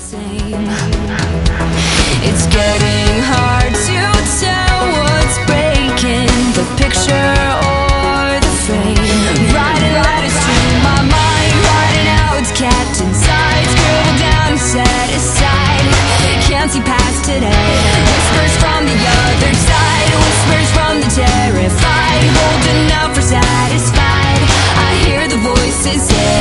same. It's getting hard to tell what's breaking, the picture or the frame. Writing letters to my mind, writing out what's kept inside. Scribble down and set aside, can't see past today. Whispers from the other side, whispers from the terrified, holding out for satisfied. I hear the voices say